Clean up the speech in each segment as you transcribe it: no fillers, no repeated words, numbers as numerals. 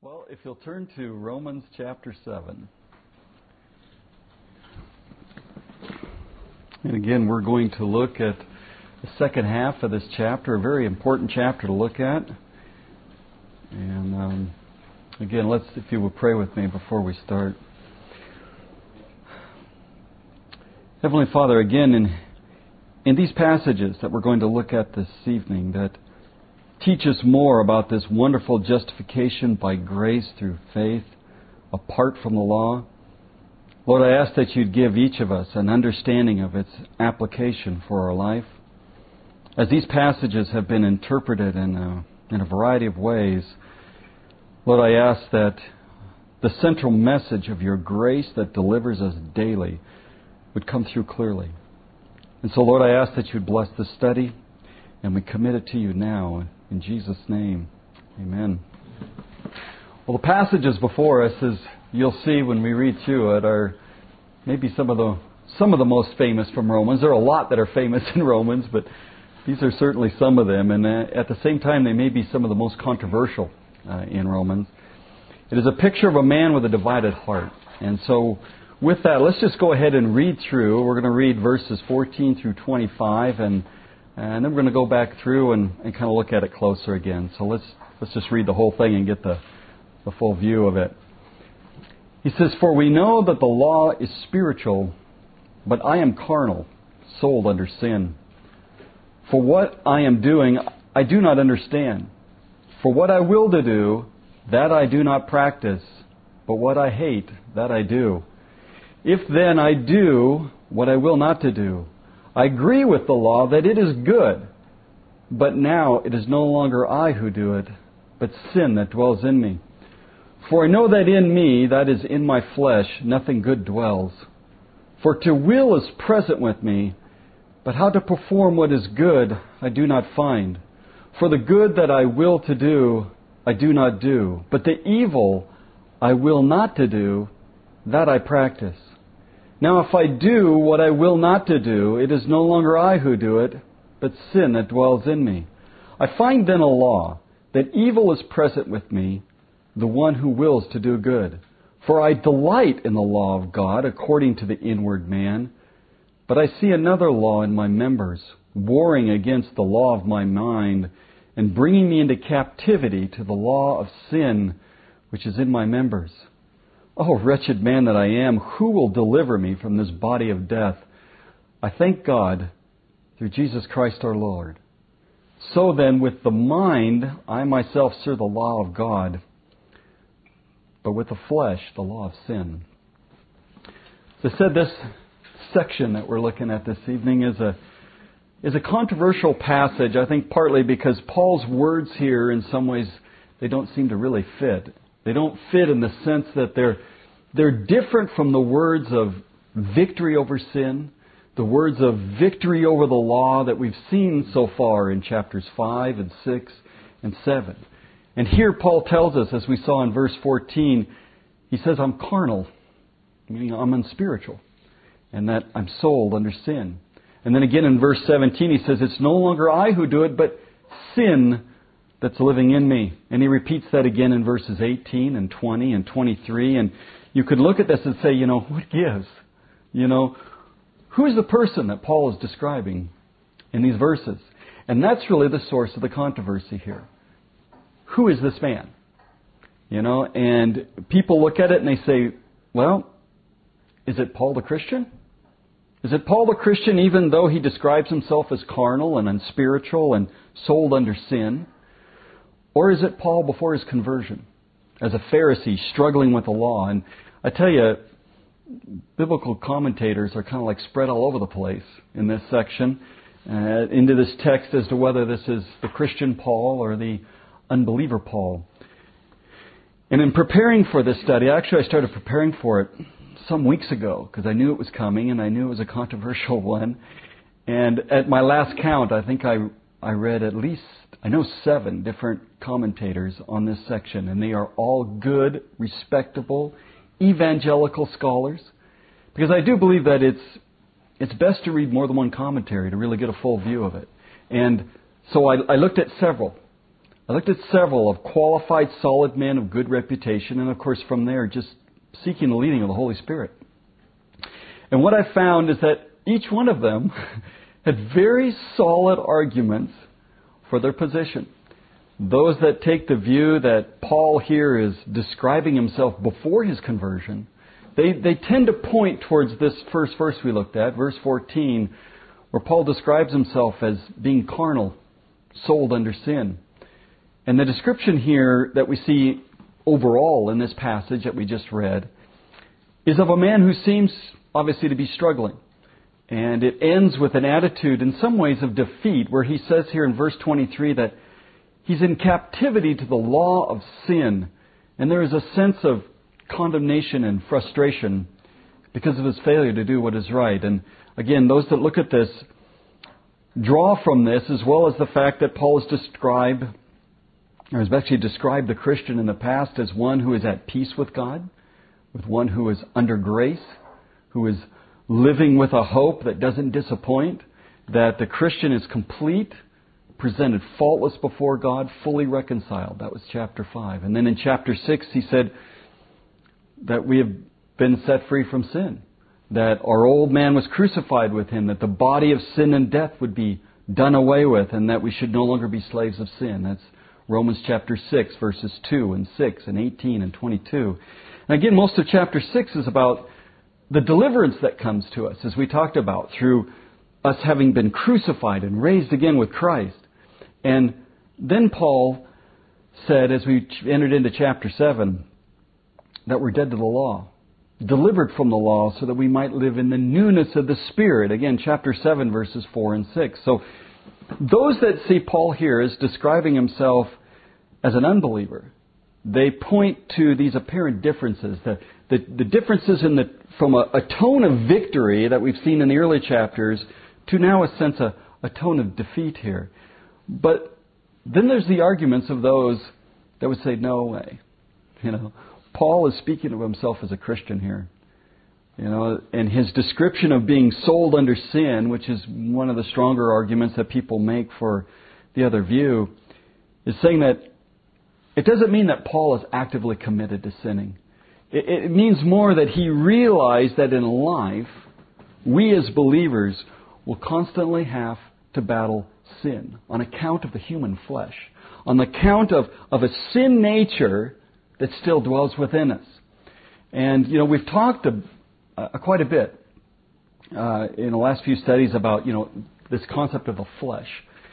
Well, if you'll turn to Romans chapter 7. And again, we're going to look at the second half of this chapter, a very important chapter to look at. And again, if you will pray with me before we start. Heavenly Father, again, in these passages that we're going to look at this evening, that teach us more about this wonderful justification by grace through faith, apart from the law. Lord, I ask that you'd give each of us an understanding of its application for our life. As these passages have been interpreted in a variety of ways, Lord, I ask that the central message of your grace that delivers us daily would come through clearly. And so, Lord, I ask that you'd bless the study, and we commit it to you now. In Jesus' name, amen. Well, the passages before us, as you'll see when we read through it, are maybe some of the most famous from Romans. There are a lot that are famous in Romans, but these are certainly some of them. And at the same time, they may be some of the most controversial in Romans. It is a picture of a man with a divided heart. And so with that, let's just go ahead and read through. We're going to read verses 14 through 25, and then we're going to go back through and kind of look at it closer again. So let's just read the whole thing and get the full view of it. He says, "For we know that the law is spiritual, but I am carnal, sold under sin. For what I am doing, I do not understand. For what I will to do, that I do not practice, but what I hate, that I do. If then I do what I will not to do, I agree with the law that it is good, but now it is no longer I who do it, but sin that dwells in me. For I know that in me, that is in my flesh, nothing good dwells. For to will is present with me, but how to perform what is good I do not find. For the good that I will to do, I do not do, but the evil I will not to do, that I practice. Now if I do what I will not to do, it is no longer I who do it, but sin that dwells in me. I find then a law, that evil is present with me, the one who wills to do good. For I delight in the law of God according to the inward man, but I see another law in my members, warring against the law of my mind, and bringing me into captivity to the law of sin, which is in my members. Oh, wretched man that I am, who will deliver me from this body of death? I thank God through Jesus Christ our Lord. So then, with the mind, I myself serve the law of God, but with the flesh, the law of sin." As I said, this section that we're looking at this evening is a controversial passage, I think partly because Paul's words here, in some ways, they don't seem to really fit. They don't fit in the sense that they're different from the words of victory over sin, the words of victory over the law that we've seen so far in chapters 5 and 6 and 7. And here Paul tells us, as we saw in verse 14, he says, I'm carnal, meaning I'm unspiritual, and that I'm sold under sin. And then again in verse 17 he says, it's no longer I who do it, but sin that's living in me. And he repeats that again in verses 18 and 20 and 23. And you could look at this and say, what gives? Who's the person that Paul is describing in these verses? And that's really the source of the controversy here. Who is this man? And people look at it and they say, well, is it Paul the Christian? Is it Paul the Christian even though he describes himself as carnal and unspiritual and sold under sin? Or is it Paul before his conversion, as a Pharisee struggling with the law? And I tell you, biblical commentators are kind of like spread all over the place in this section, into this text as to whether this is the Christian Paul or the unbeliever Paul. And in preparing for this study, I started preparing for it some weeks ago because I knew it was coming and I knew it was a controversial one. And at my last count, I think I read at least, 7 different commentators on this section, and they are all good, respectable, evangelical scholars, because I do believe that it's best to read more than one commentary to really get a full view of it. And so I looked at several I looked at several of qualified, solid men of good reputation, and of course from there just seeking the leading of the Holy Spirit. And what I found is that each one of them had very solid arguments for their position. Those that take the view that Paul here is describing himself before his conversion, they tend to point towards this first verse we looked at, verse 14, where Paul describes himself as being carnal, sold under sin. And the description here that we see overall in this passage that we just read is of a man who seems obviously to be struggling. And it ends with an attitude in some ways of defeat, where he says here in verse 23 that he's in captivity to the law of sin. And there is a sense of condemnation and frustration because of his failure to do what is right. And again, those that look at this draw from this, as well as the fact that Paul has described the Christian in the past as one who is at peace with God, with one who is under grace, who is living with a hope that doesn't disappoint, that the Christian is complete, presented faultless before God, fully reconciled. That was chapter 5. And then in chapter 6 he said that we have been set free from sin, that our old man was crucified with him, that the body of sin and death would be done away with, and that we should no longer be slaves of sin. That's Romans chapter 6, verses 2 and 6 and 18 and 22. And again, most of chapter 6 is about the deliverance that comes to us, as we talked about, through us having been crucified and raised again with Christ. And then Paul said, as we entered into chapter 7, that we're dead to the law, delivered from the law so that we might live in the newness of the Spirit. Again, chapter 7, verses 4 and 6. So those that see Paul here as describing himself as an unbeliever, they point to these apparent differences, the differences from a tone of victory that we've seen in the early chapters to now a sense of a tone of defeat here. But then there's the arguments of those that would say, no way. Paul is speaking of himself as a Christian here. And his description of being sold under sin, which is one of the stronger arguments that people make for the other view, is saying that it doesn't mean that Paul is actively committed to sinning. It means more that he realized that in life, we as believers will constantly have to battle sin on account of the human flesh, on account of a sin nature that still dwells within us. And, we've talked quite a bit in the last few studies about, this concept of the flesh.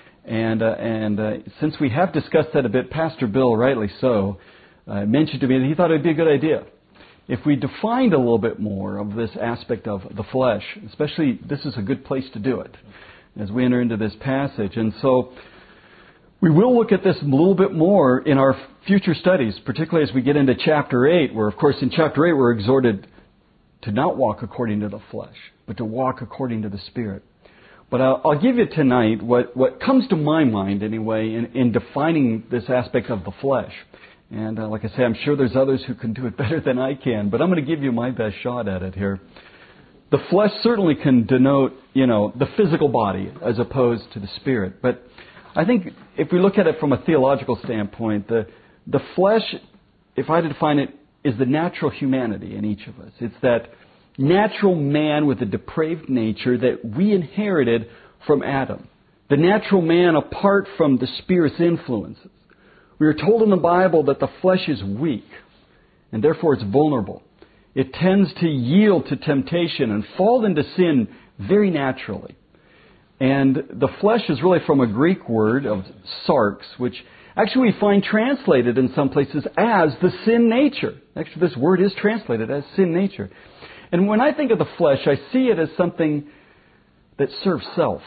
And since we have discussed that a bit, Pastor Bill, rightly so, mentioned to me that he thought it would be a good idea if we defined a little bit more of this aspect of the flesh. Especially, this is a good place to do it as we enter into this passage. And so we will look at this a little bit more in our future studies, particularly as we get into chapter 8, where, of course, in chapter 8 we're exhorted to not walk according to the flesh, but to walk according to the Spirit. But I'll give you tonight what comes to my mind, anyway, in defining this aspect of the flesh. And like I say, I'm sure there's others who can do it better than I can, but I'm going to give you my best shot at it here. The flesh certainly can denote, the physical body as opposed to the spirit. But I think if we look at it from a theological standpoint, the flesh, if I had to define it, is the natural humanity in each of us. It's that natural man with a depraved nature that we inherited from Adam. The natural man apart from the Spirit's influences. We are told in the Bible that the flesh is weak, and therefore it's vulnerable. It tends to yield to temptation and fall into sin very naturally. And the flesh is really from a Greek word of sarx, which actually we find translated in some places as the sin nature. Actually, this word is translated as sin nature. And when I think of the flesh, I see it as something that serves self.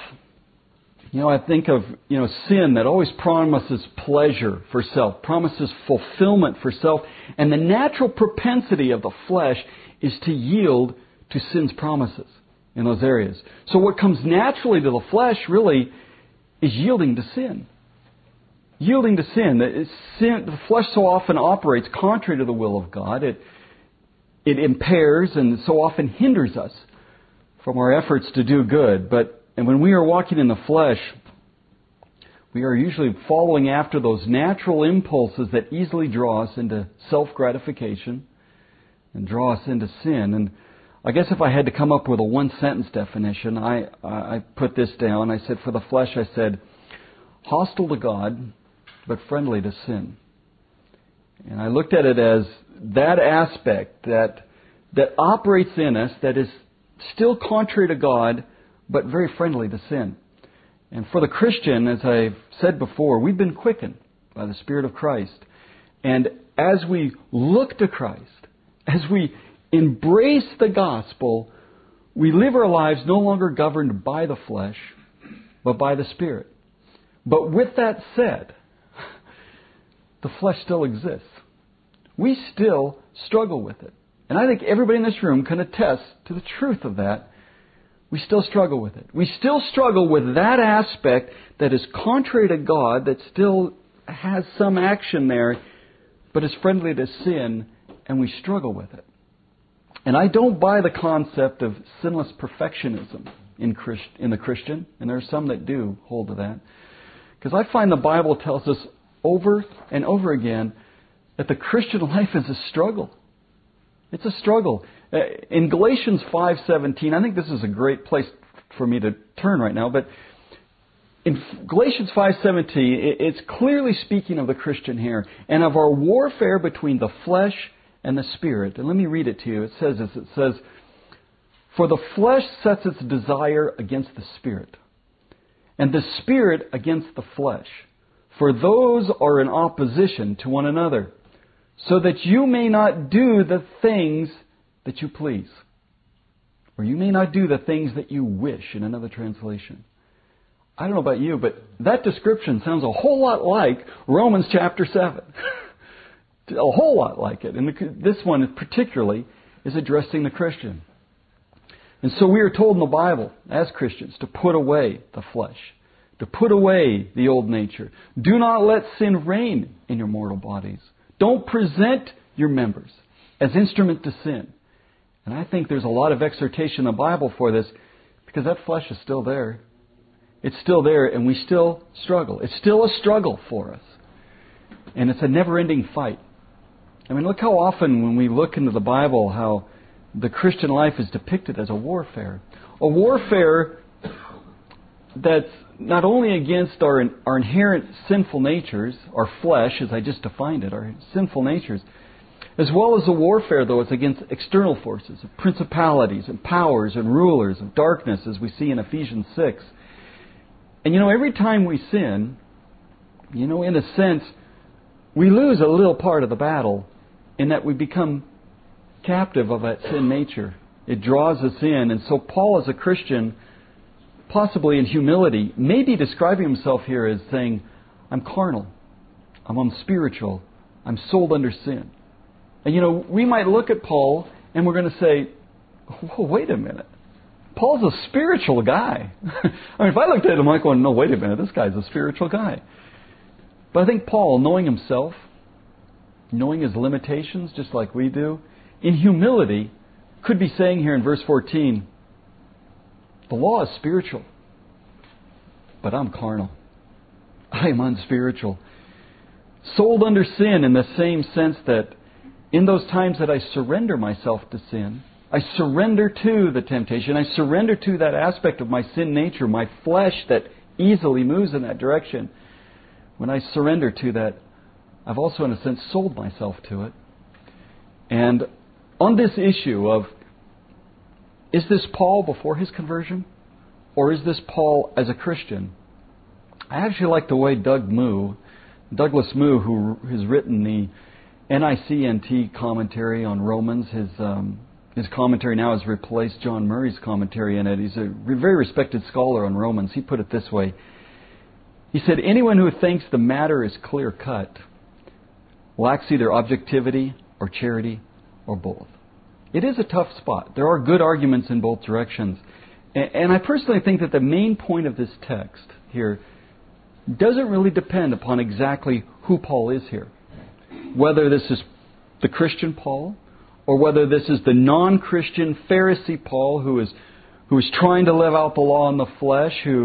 I think of, sin that always promises pleasure for self, promises fulfillment for self. And the natural propensity of the flesh is to yield to sin's promises in those areas. So what comes naturally to the flesh really is yielding to sin. Yielding to sin. The flesh so often operates contrary to the will of God. It impairs and so often hinders us from our efforts to do good. And when we are walking in the flesh, We are usually following after those natural impulses that easily draw us into self-gratification and draw us into sin. And I guess if I had to come up with a one-sentence definition, I put this down. I said, for the flesh, I said, hostile to God, but friendly to sin. And I looked at it as that aspect that operates in us that is still contrary to God, but very friendly to sin. And for the Christian, as I've said before, we've been quickened by the Spirit of Christ. And as we look to Christ, as we embrace the gospel, we live our lives no longer governed by the flesh, but by the Spirit. But with that said, the flesh still exists. We still struggle with it. And I think everybody in this room can attest to the truth of that. We still struggle with it. We still struggle with that aspect that is contrary to God, that still has some action there, but is friendly to sin, and we struggle with it. And I don't buy the concept of sinless perfectionism in the Christian, and there are some that do hold to that. Because I find the Bible tells us over and over again that the Christian life is a struggle. It's a struggle. In Galatians 5:17, I think this is a great place for me to turn right now, but in Galatians 5:17, it's clearly speaking of the Christian here, and of our warfare between the flesh and the Spirit. And let me read it to you. It says this. It says, for the flesh sets its desire against the Spirit, and the Spirit against the flesh. For those are in opposition to one another, so that you may not do the things that you please. Or you may not do the things that you wish, in another translation. I don't know about you, but that description sounds a whole lot like Romans chapter 7. A whole lot like it. And this one particularly is addressing the Christian. And so we are told in the Bible, as Christians, to put away the flesh. To put away the old nature. Do not let sin reign in your mortal bodies. Don't present your members as instrument to sin. And I think there's a lot of exhortation in the Bible for this, because that flesh is still there. It's still there, and we still struggle. It's still a struggle for us. And it's a never-ending fight. I mean, look how often when we look into the Bible, how the Christian life is depicted as a warfare. A warfare that's not only against our inherent sinful natures, our flesh, as I just defined it, our sinful natures, as well as a warfare, though, it's against external forces, of principalities and powers and rulers of darkness, as we see in Ephesians 6. And every time we sin, in a sense, we lose a little part of the battle in that we become captive of that sin nature. It draws us in. And so Paul, as a Christian, possibly in humility, may be describing himself here as saying, I'm carnal, I'm unspiritual, I'm sold under sin. And we might look at Paul and we're going to say, whoa, wait a minute. Paul's a spiritual guy. I mean, if I looked at him, I'm going, no, wait a minute, this guy's a spiritual guy. But I think Paul, knowing himself, knowing his limitations, just like we do, in humility, could be saying here in verse 14, the law is spiritual, but I'm carnal. I am unspiritual. Sold under sin in the same sense that in those times that I surrender myself to sin, I surrender to the temptation, I surrender to that aspect of my sin nature, my flesh that easily moves in that direction. When I surrender to that, I've also in a sense sold myself to it. And on this issue of, is this Paul before his conversion? Or is this Paul as a Christian? I actually like the way Douglas Moo, who has written the NICNT commentary on Romans, his commentary now has replaced John Murray's commentary in it. He's a very respected scholar on Romans. He put it this way. He said, anyone who thinks the matter is clear-cut lacks either objectivity or charity or both. It is a tough spot. There are good arguments in both directions. And I personally think that the main point of this text here doesn't really depend upon exactly who Paul is here. Whether this is the Christian Paul, or whether this is the non-Christian Pharisee Paul who is trying to live out the law in the flesh, who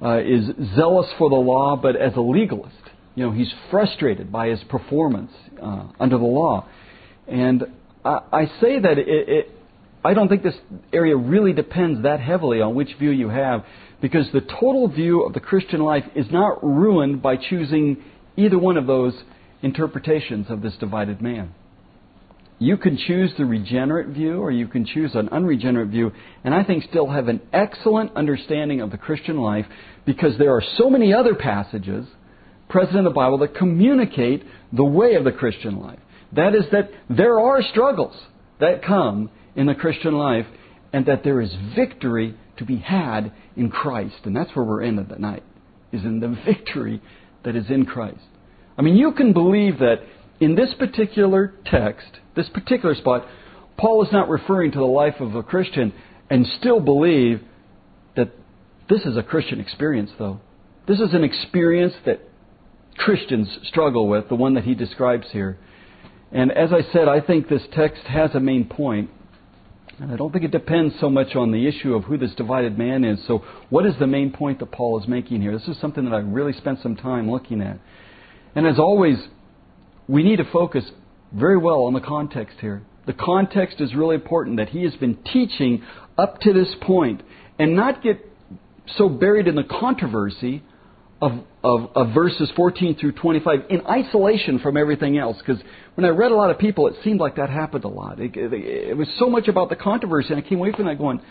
is zealous for the law, but as a legalist. He's frustrated by his performance under the law. And I say that I don't think this area really depends that heavily on which view you have, because the total view of the Christian life is not ruined by choosing either one of those interpretations of this divided man. You can choose the regenerate view, or you can choose an unregenerate view, and I think still have an excellent understanding of the Christian life, because there are so many other passages present in the Bible that communicate the way of the Christian life. That is, that there are struggles that come in the Christian life, and that there is victory to be had in Christ. And that's where we're in at the night, is in the victory that is in Christ. I mean, you can believe that in this particular text, this particular spot, Paul is not referring to the life of a Christian, and still believe that this is a Christian experience, though. This is an experience that Christians struggle with, the one that he describes here. And as I said, I think this text has a main point. And I don't think it depends so much on the issue of who this divided man is. So what is the main point that Paul is making here? This is something that I really spent some time looking at. And as always, we need to focus very well on the context here. The context is really important, that he has been teaching up to this point, and not get so buried in the controversy of verses 14 through 25 in isolation from everything else. Because when I read a lot of people, it seemed like that happened a lot. It was so much about the controversy, and I came away from that going,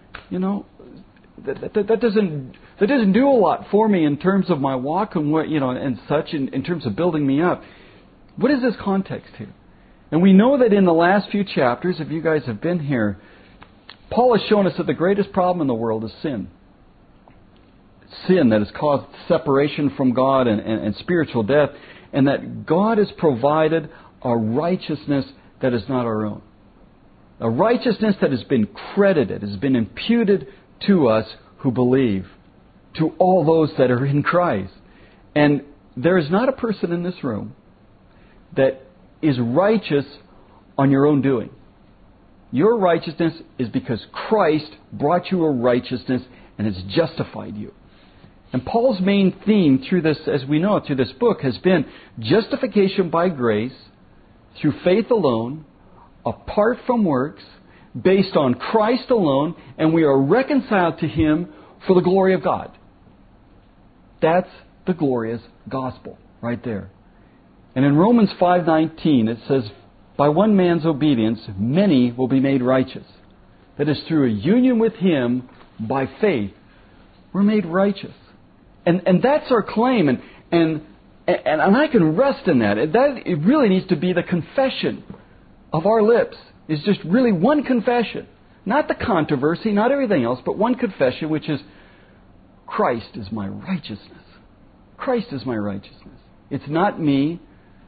that doesn't do a lot for me in terms of my walk and what and such in terms of building me up. What is this context here? And we know that in the last few chapters, if you guys have been here, Paul has shown us that the greatest problem in the world is sin. Sin that has caused separation from God and spiritual death, and that God has provided a righteousness that is not our own. A righteousness that has been credited, has been imputed to us who believe, to all those that are in Christ. And there is not a person in this room that is righteous on your own doing. Your righteousness is because Christ brought you a righteousness and has justified you. And Paul's main theme through this, as we know, through this book, has been justification by grace, through faith alone, apart from works, based on Christ alone, and we are reconciled to Him for the glory of God. That's the glorious gospel right there. And in Romans 5:19 it says, by one man's obedience, many will be made righteous. That is, through a union with Him, by faith, we're made righteous. And that's our claim, and I can rest in that. It really needs to be the confession of our lips. It's just really one confession. Not the controversy, not everything else, but one confession, which is, Christ is my righteousness. Christ is my righteousness. It's not me.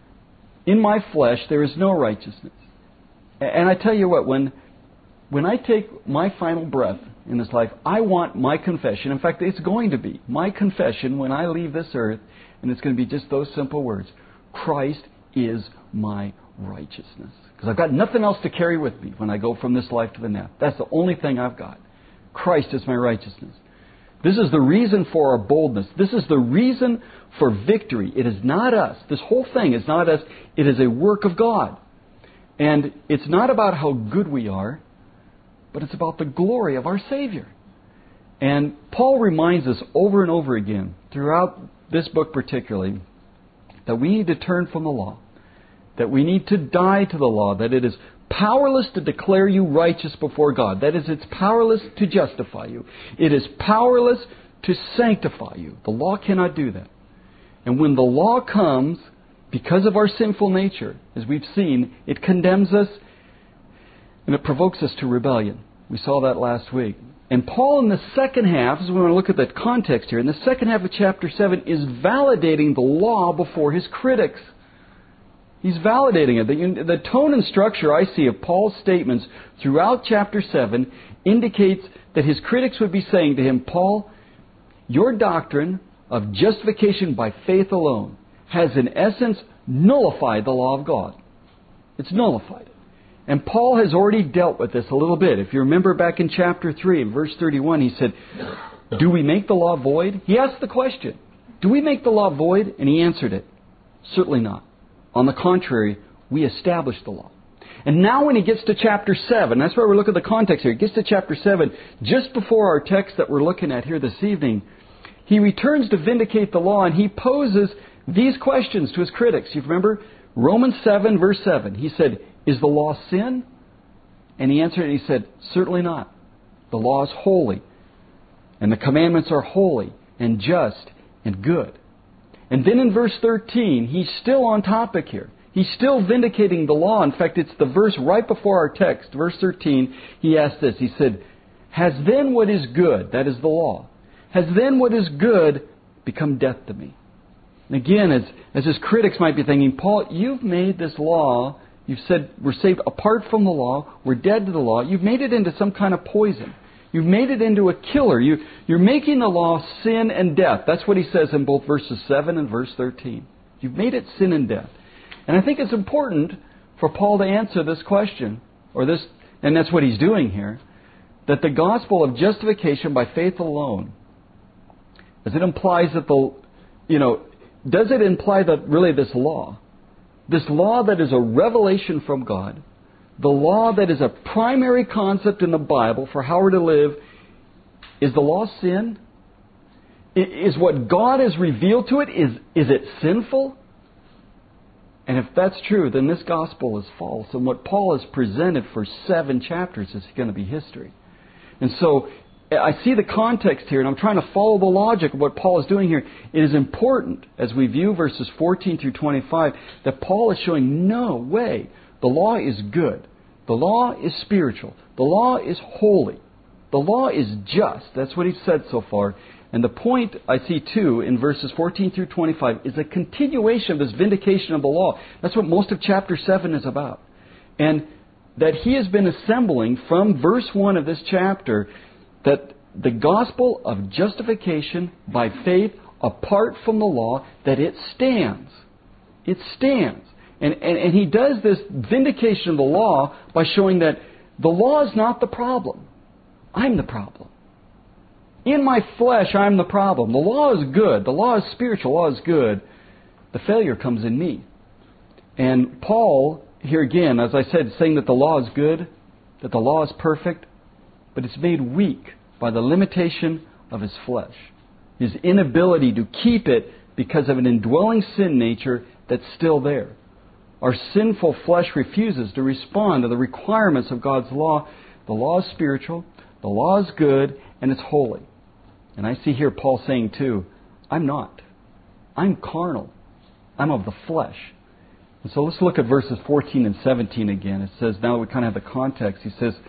In my flesh, there is no righteousness. And I tell you what, when I take my final breath in this life, I want my confession. In fact, it's going to be my confession when I leave this earth, and it's going to be just those simple words. Christ is my righteousness. Because I've got nothing else to carry with me when I go from this life to the next. That's the only thing I've got. Christ is my righteousness. This is the reason for our boldness. This is the reason for victory. It is not us. This whole thing is not us. It is a work of God. And it's not about how good we are, but it's about the glory of our Savior. And Paul reminds us over and over again, throughout this book particularly, that we need to turn from the law, that we need to die to the law, that it is powerless to declare you righteous before God. That is, it's powerless to justify you. It is powerless to sanctify you. The law cannot do that. And when the law comes, because of our sinful nature, as we've seen, it condemns us and it provokes us to rebellion. We saw that last week. And Paul in the second half, as we want to look at that context here, in the second half of chapter 7 is validating the law before his critics. He's validating it. The tone and structure I see of Paul's statements throughout chapter 7 indicates that his critics would be saying to him, Paul, your doctrine of justification by faith alone has in essence nullified the law of God. It's nullified it. And Paul has already dealt with this a little bit. If you remember back in chapter 3, in verse 31, he said, Do we make the law void? He asked the question. Do we make the law void? And he answered it. Certainly not. On the contrary, we establish the law. And now when he gets to chapter 7, that's why we're looking at the context here. He gets to chapter 7, just before our text that we're looking at here this evening, he returns to vindicate the law, and he poses these questions to his critics. You remember Romans 7, verse 7. He said, is the law sin? And he answered, and he said, certainly not. The law is holy, and the commandments are holy and just and good. And then in verse 13, he's still on topic here. He's still vindicating the law. In fact, it's the verse right before our text, verse 13. He asked this. He said, has then what is good, that is the law, has then what is good become death to me? And again, as his critics might be thinking, Paul, you've made this law, you've said we're saved apart from the law, we're dead to the law. You've made it into some kind of poison. You've made it into a killer. You're making the law sin and death. That's what he says in both verses 7 and verse 13. You've made it sin and death. And I think it's important for Paul to answer this question, and that's what he's doing here, that the gospel of justification by faith alone, as it implies that does it imply that really this law that is a revelation from God, the law that is a primary concept in the Bible for how we're to live, is the law sin? Is what God has revealed to it, is it sinful? And if that's true, then this gospel is false. And what Paul has presented for 7 chapters is going to be history. And so I see the context here, and I'm trying to follow the logic of what Paul is doing here. It is important, as we view verses 14 through 25, that Paul is showing no way. The law is good. The law is spiritual. The law is holy. The law is just. That's what he's said so far. And the point I see too in verses 14 through 25 is a continuation of this vindication of the law. That's what most of chapter 7 is about. And that he has been assembling from verse 1 of this chapter that the gospel of justification by faith apart from the law, that it stands. It stands. And he does this vindication of the law by showing that the law is not the problem. I'm the problem. In my flesh, I'm the problem. The law is good. The law is spiritual. The law is good. The failure comes in me. And Paul, here again, as I said, saying that the law is good, that the law is perfect, but it's made weak by the limitation of his flesh. His inability to keep it because of an indwelling sin nature that's still there. Our sinful flesh refuses to respond to the requirements of God's law. The law is spiritual, the law is good, and it's holy. And I see here Paul saying too, I'm not. I'm carnal. I'm of the flesh. And so let's look at verses 14 and 17 again. It says, now we kind of have the context. He says,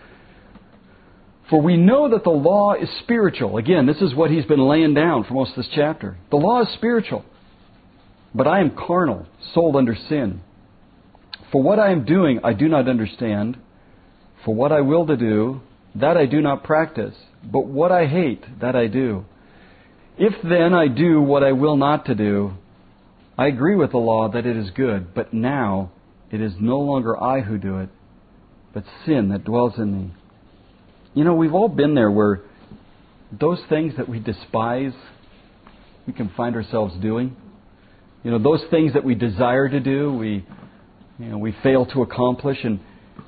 for we know that the law is spiritual. Again, this is what he's been laying down for most of this chapter. The law is spiritual, but I am carnal, sold under sin. For what I am doing, I do not understand. For what I will to do, that I do not practice. But what I hate, that I do. If then I do what I will not to do, I agree with the law that it is good. But now it is no longer I who do it, but sin that dwells in me. You know, we've all been there where those things that we despise, we can find ourselves doing. You know, those things that we desire to do, we fail to accomplish. And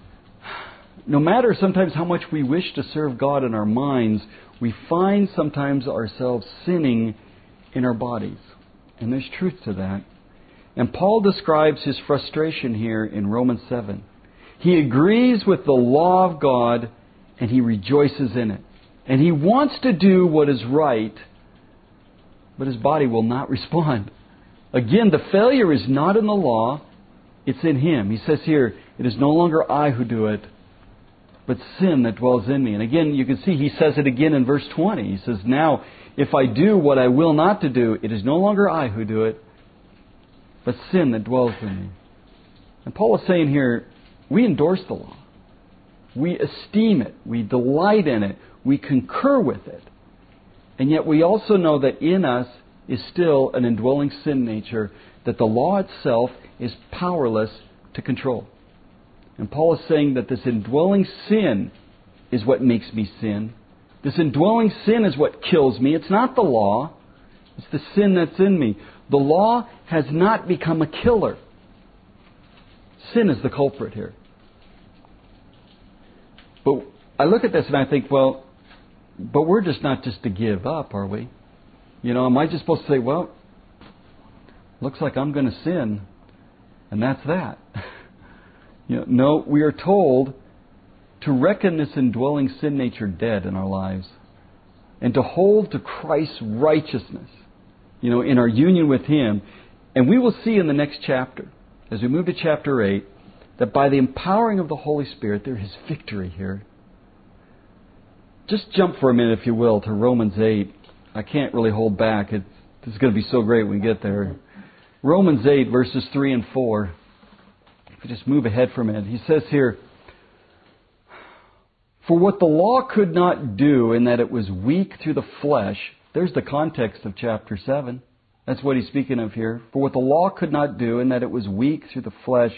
no matter sometimes how much we wish to serve God in our minds, we find sometimes ourselves sinning in our bodies. And there's truth to that. And Paul describes his frustration here in Romans 7. He agrees with the law of God and he rejoices in it. And he wants to do what is right, but his body will not respond. Again, the failure is not in the law, it's in him. He says here, it is no longer I who do it, but sin that dwells in me. And again, you can see he says it again in verse 20. He says, now, if I do what I will not to do, it is no longer I who do it, but sin that dwells in me. And Paul is saying here, we endorse the law. We esteem it. We delight in it. We concur with it. And yet we also know that in us is still an indwelling sin nature that the law itself is powerless to control. And Paul is saying that this indwelling sin is what makes me sin, This indwelling sin is what kills me. It's not the law. It's the sin that's in me. The law has not become a killer. Sin is the culprit here. But I look at this and I think, well, but we're just not just to give up, are we? Am I just supposed to say, well, looks like I'm going to sin, and that's that? No, we are told to reckon this indwelling sin nature dead in our lives and to hold to Christ's righteousness, in our union with Him. And we will see in the next chapter, as we move to chapter 8, that by the empowering of the Holy Spirit, there is victory here. Just jump for a minute, if you will, to Romans 8. I can't really hold back. This is going to be so great when we get there. Romans 8, verses 3 and 4. If we just move ahead for a minute. He says here, "For what the law could not do in that it was weak through the flesh," there's the context of chapter 7. That's what he's speaking of here. "For what the law could not do in that it was weak through the flesh,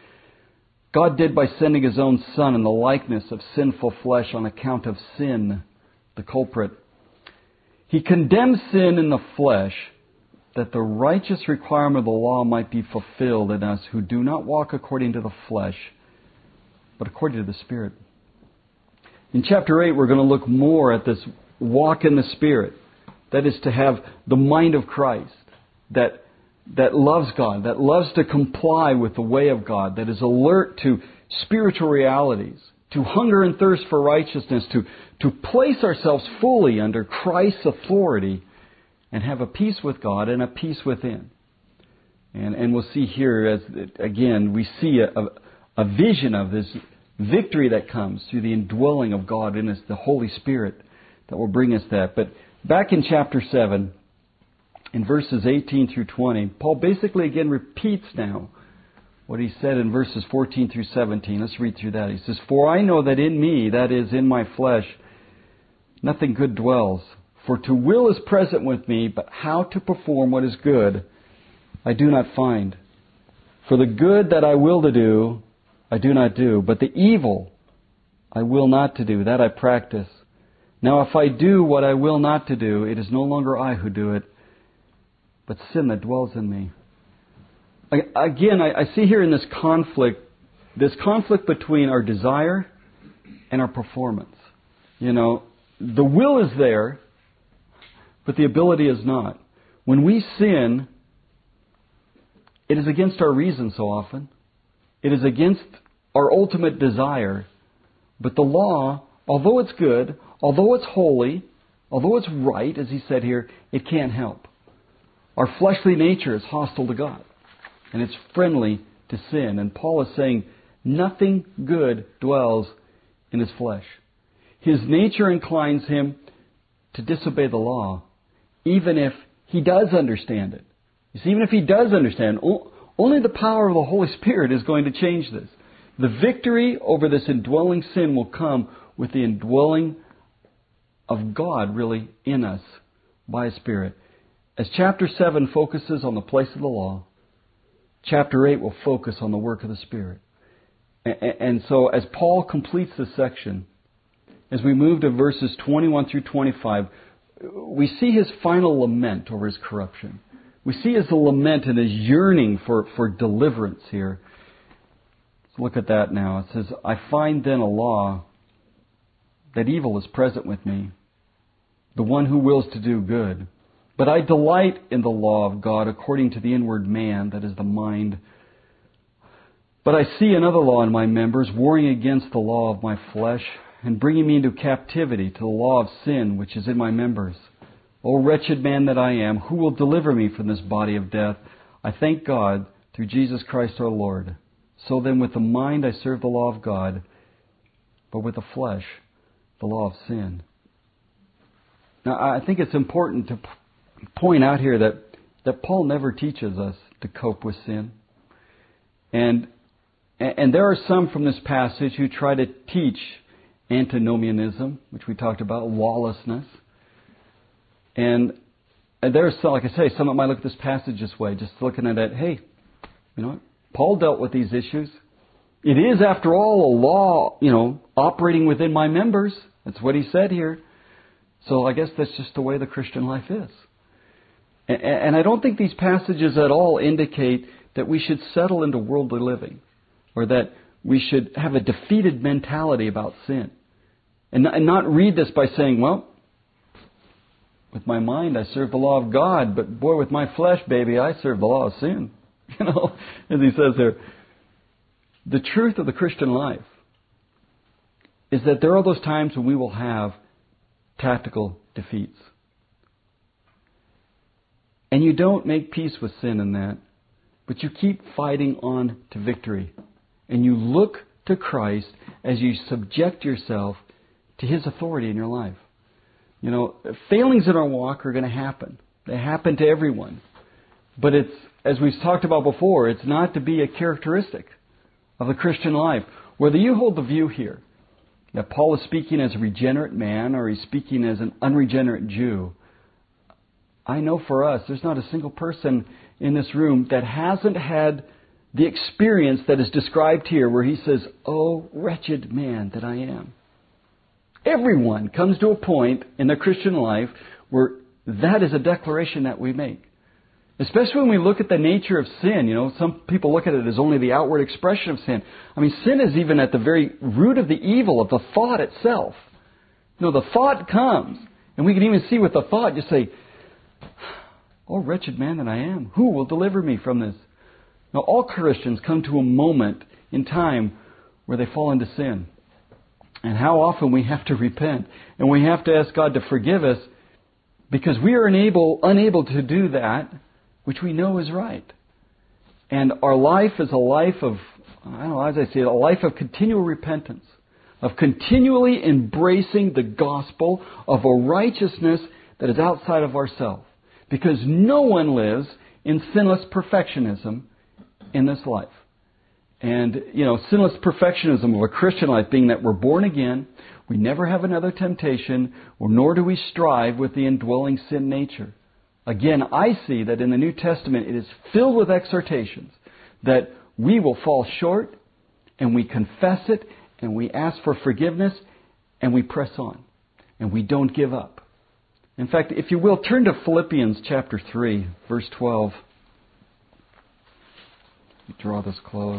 God did by sending His own Son in the likeness of sinful flesh on account of sin," the culprit. "He condemned sin in the flesh, that the righteous requirement of the law might be fulfilled in us who do not walk according to the flesh, but according to the Spirit." In chapter 8, we're going to look more at this walk in the Spirit. That is to have the mind of Christ, that loves God, that loves to comply with the way of God, that is alert to spiritual realities, to hunger and thirst for righteousness, to place ourselves fully under Christ's authority and have a peace with God and a peace within. And we'll see here, as again, we see a vision of this victory that comes through the indwelling of God in us, the Holy Spirit that will bring us that. But back in chapter 7, in verses 18 through 20, Paul basically again repeats now what he said in verses 14 through 17. Let's read through that. He says, "For I know that in me, that is, in my flesh, nothing good dwells. For to will is present with me, but how to perform what is good I do not find. For the good that I will to do, I do not do, but the evil I will not to do, that I practice. Now if I do what I will not to do, it is no longer I who do it, but sin that dwells in me." Again, I see here in this conflict between our desire and our performance. The will is there, but the ability is not. When we sin, it is against our reason so often. It is against our ultimate desire. But the law, although it's good, although it's holy, although it's right, as he said here, it can't help. Our fleshly nature is hostile to God, and it's friendly to sin. And Paul is saying nothing good dwells in his flesh. His nature inclines him to disobey the law, even if he does understand it. You see, even if he does understand, only the power of the Holy Spirit is going to change this. The victory over this indwelling sin will come with the indwelling of God really in us by His Spirit. As chapter 7 focuses on the place of the law, chapter 8 will focus on the work of the Spirit. And so as Paul completes this section, as we move to verses 21 through 25, we see his final lament over his corruption. We see his lament and his yearning for deliverance here. Let's look at that now. It says, "I find then a law, that evil is present with me, the one who wills to do good. But I delight in the law of God according to the inward man, that is the mind. But I see another law in my members, warring against the law of my flesh, and bringing me into captivity to the law of sin which is in my members. O wretched man that I am, who will deliver me from this body of death? I thank God through Jesus Christ our Lord. So then with the mind I serve the law of God, but with the flesh the law of sin." Now I think it's important to point out here that Paul never teaches us to cope with sin. And there are some from this passage who try to teach antinomianism, which we talked about, lawlessness. And there are some, like I say, some that might look at this passage this way, just looking at it, hey, you know what? Paul dealt with these issues. It is, after all, a law, operating within my members. That's what he said here. So I guess that's just the way the Christian life is. And I don't think these passages at all indicate that we should settle into worldly living, or that we should have a defeated mentality about sin. And not read this by saying, well, with my mind I serve the law of God, but boy, with my flesh, baby, I serve the law of sin. You know, as he says there. The truth of the Christian life is that there are those times when we will have tactical defeats. And you don't make peace with sin in that, but you keep fighting on to victory. And you look to Christ as you subject yourself to His authority in your life. You know, failings in our walk are going to happen. They happen to everyone. But it's, as we've talked about before, it's not to be a characteristic of the Christian life. Whether you hold the view here that Paul is speaking as a regenerate man or he's speaking as an unregenerate Jew, I know for us, there's not a single person in this room that hasn't had the experience that is described here where he says, "Oh, wretched man that I am." Everyone comes to a point in their Christian life where that is a declaration that we make. Especially when we look at the nature of sin. You know, some people look at it as only the outward expression of sin. I mean, sin is even at the very root of the evil of the thought itself. You know, the thought comes, and we can even see with the thought, just say, "Oh, wretched man that I am, who will deliver me from this?" Now, all Christians come to a moment in time where they fall into sin. And how often we have to repent. And we have to ask God to forgive us because we are unable to do that which we know is right. And our life is a life of, I don't know, as I say, a life of continual repentance, of continually embracing the gospel of a righteousness that is outside of ourselves. Because no one lives in sinless perfectionism in this life. And, you know, sinless perfectionism of a Christian life being that we're born again, we never have another temptation, or nor do we strive with the indwelling sin nature. Again, I see that in the New Testament it is filled with exhortations that we will fall short, and we confess it, and we ask for forgiveness, and we press on, and we don't give up. In fact, if you will, turn to Philippians chapter 3, verse 12. Let me draw this close.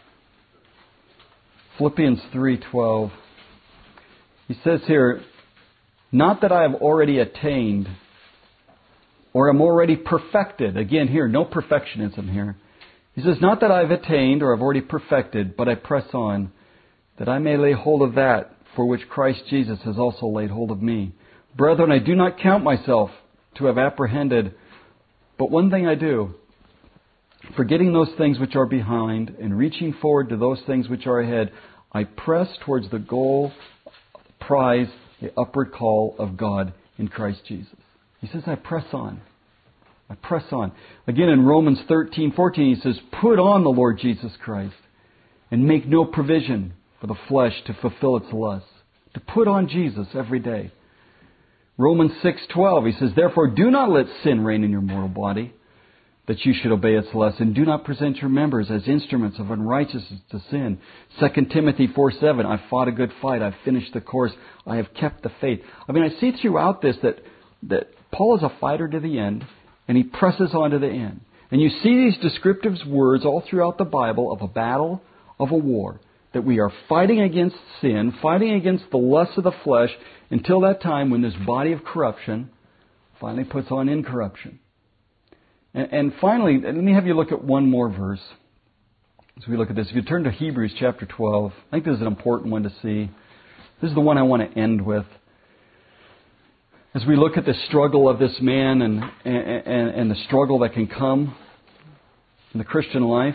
Philippians 3:12. He says here, "Not that I have already attained or am already perfected." Again here, no perfectionism here. He says, "Not that I have attained or have already perfected, but I press on, that I may lay hold of that for which Christ Jesus has also laid hold of me. Brethren, I do not count myself to have apprehended, but one thing I do, forgetting those things which are behind and reaching forward to those things which are ahead, I press towards the goal, prize, the upward call of God in Christ Jesus." He says, I press on. I press on. Again, in Romans 13:14, he says, "Put on the Lord Jesus Christ and make no provision for the flesh to fulfill its lusts." To put on Jesus every day. Romans 6:12, he says, "Therefore do not let sin reign in your mortal body, that you should obey its lusts, and do not present your members as instruments of unrighteousness to sin." 2 Timothy 4:7, "I've fought a good fight, I've finished the course, I have kept the faith." I mean, I see throughout this that Paul is a fighter to the end, and he presses on to the end. And you see these descriptive words all throughout the Bible of a battle, of a war, that we are fighting against sin, fighting against the lusts of the flesh, until that time when this body of corruption finally puts on incorruption. And finally, let me have you look at one more verse as we look at this. If you turn to Hebrews chapter 12, I think this is an important one to see. This is the one I want to end with. As we look at the struggle of this man and the struggle that can come in the Christian life.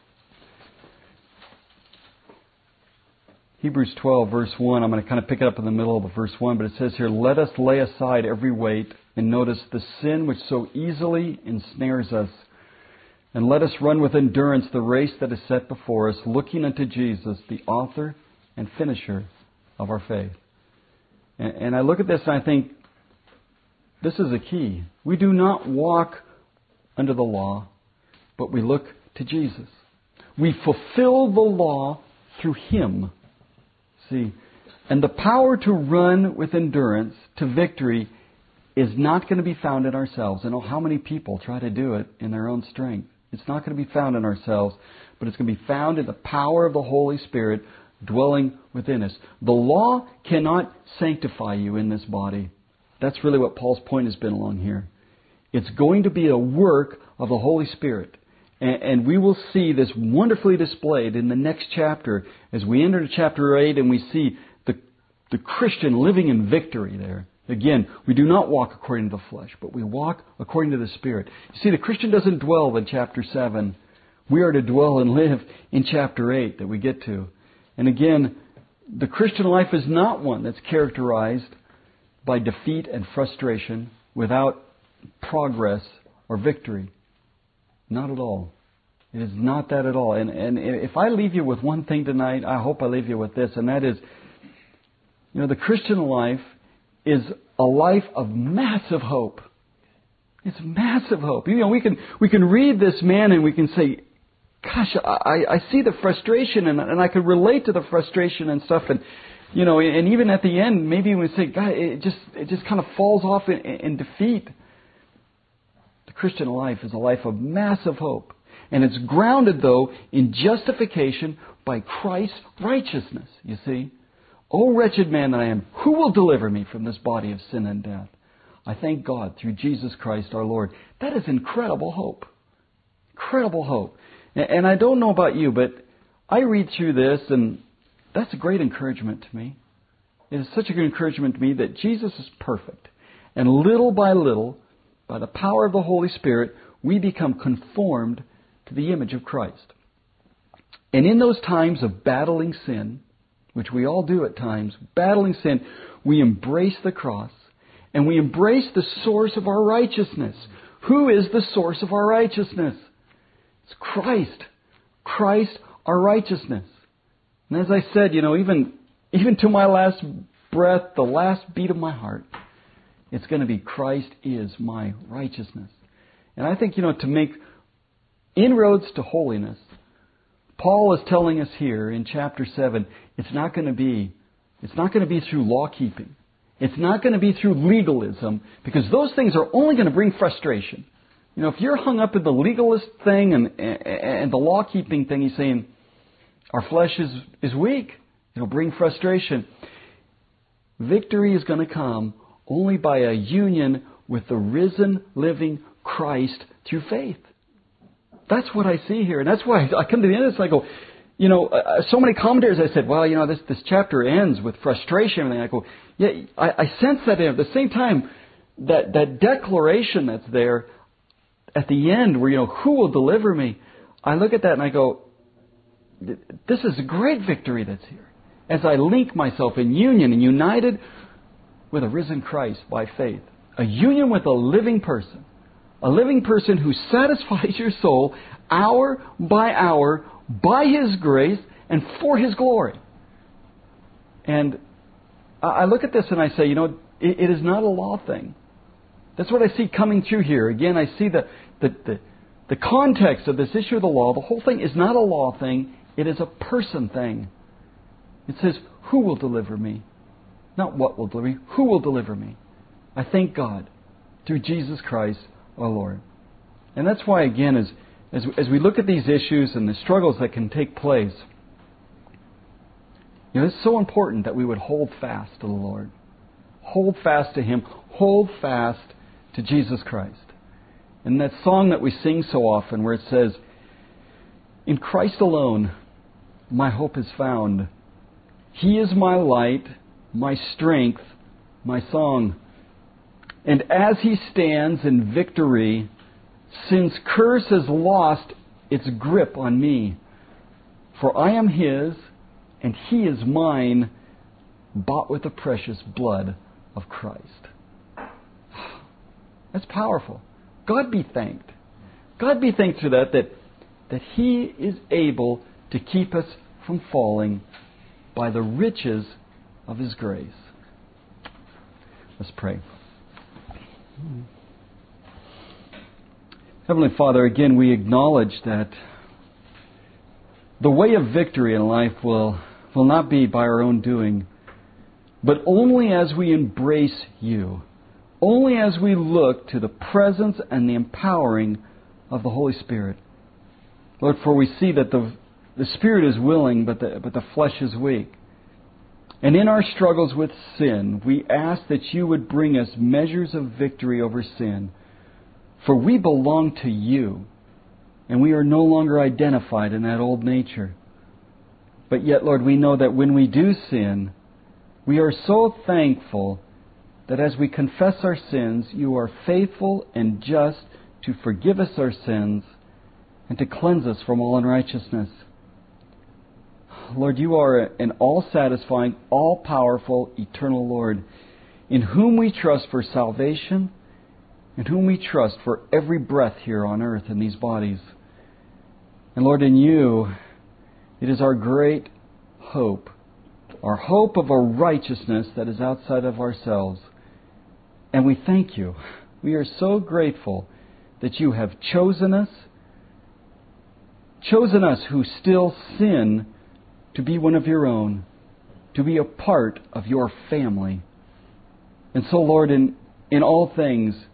Hebrews 12, verse 1, I'm going to kind of pick it up in the middle of verse 1, but it says here, "Let us lay aside every weight, and notice the sin which so easily ensnares us. And let us run with endurance the race that is set before us, looking unto Jesus, the author and finisher of our faith." And I look at this and I think, this is a key. We do not walk under the law, but we look to Jesus. We fulfill the law through Him. See, And the power to run with endurance to victory is not going to be found in ourselves. I know how many people try to do it in their own strength. It's not going to be found in ourselves, but it's going to be found in the power of the Holy Spirit dwelling within us. The law cannot sanctify you in this body. That's really what Paul's point has been along here. It's going to be a work of the Holy Spirit. And we will see this wonderfully displayed in the next chapter as we enter to chapter 8 and we see the Christian living in victory there. Again, we do not walk according to the flesh, but we walk according to the Spirit. You see, the Christian doesn't dwell in chapter 7. We are to dwell and live in chapter 8 that we get to. And again, the Christian life is not one that's characterized by defeat and frustration without progress or victory. Not at all. It is not that at all. And if I leave you with one thing tonight, I hope I leave you with this, and that is, the Christian life is a life of massive hope. It's massive hope. We can read this man and we can say, gosh, I see the frustration and I can relate to the frustration and stuff, and even at the end, maybe we say, God, it just kind of falls off in defeat. The Christian life is a life of massive hope. And it's grounded, though, in justification by Christ's righteousness, you see. O wretched man that I am, who will deliver me from this body of sin and death? I thank God through Jesus Christ our Lord. That is incredible hope. Incredible hope. And I don't know about you, but I read through this, and that's a great encouragement to me. It is such a good encouragement to me that Jesus is perfect. And little by little, by the power of the Holy Spirit, we become conformed to the image of Christ. And in those times of battling sin, which we all do at times, battling sin, we embrace the cross and we embrace the source of our righteousness. Who is the source of our righteousness? It's Christ. Christ, our righteousness. And as I said, even to my last breath, the last beat of my heart, it's going to be Christ is my righteousness. And I think, to make inroads to holiness, Paul is telling us here in chapter 7, it's not going to be through law keeping. It's not going to be through legalism, because those things are only going to bring frustration. If you're hung up in the legalist thing and the law keeping thing, he's saying our flesh is weak. It'll bring frustration. Victory is going to come only by a union with the risen, living Christ through faith. That's what I see here. And that's why I come to the end of this and I go, so many commentators I said, well, this chapter ends with frustration. And I go, yeah, I sense that at the same time, that declaration that's there at the end where, who will deliver me? I look at that and I go, this is a great victory that's here. As I link myself in union and united with a risen Christ by faith. A union with a living person who satisfies your soul hour by hour by His grace and for His glory. And I look at this and I say, it is not a law thing. That's what I see coming through here. Again, I see the context of this issue of the law. The whole thing is not a law thing. It is a person thing. It says, who will deliver me? Not what will deliver me. Who will deliver me? I thank God through Jesus Christ our Lord. And that's why, again, as we look at these issues and the struggles that can take place, it's so important that we would hold fast to the Lord. Hold fast to Him. Hold fast to Jesus Christ. And that song that we sing so often where it says, in Christ alone my hope is found. He is my light, my strength, my song. And as He stands in victory, sin's curse has lost its grip on me. For I am His, and He is mine, bought with the precious blood of Christ. That's powerful. God be thanked. God be thanked for that He is able to keep us from falling by the riches of His grace. Let's pray. Heavenly Father, again we acknowledge that the way of victory in life will not be by our own doing, but only as we embrace you, only as we look to the presence and the empowering of the Holy Spirit. Lord, for we see that the Spirit is willing, but the flesh is weak. And in our struggles with sin, we ask that you would bring us measures of victory over sin. For we belong to you, and we are no longer identified in that old nature. But yet, Lord, we know that when we do sin, we are so thankful that as we confess our sins, you are faithful and just to forgive us our sins and to cleanse us from all unrighteousness. Lord, you are an all-satisfying, all-powerful, eternal Lord, in whom we trust for salvation, in whom we trust for every breath here on earth in these bodies. And Lord, in you, it is our great hope, our hope of a righteousness that is outside of ourselves. And we thank you. We are so grateful that you have chosen us who still sin, to be one of your own, to be a part of your family. And so, Lord, in all things,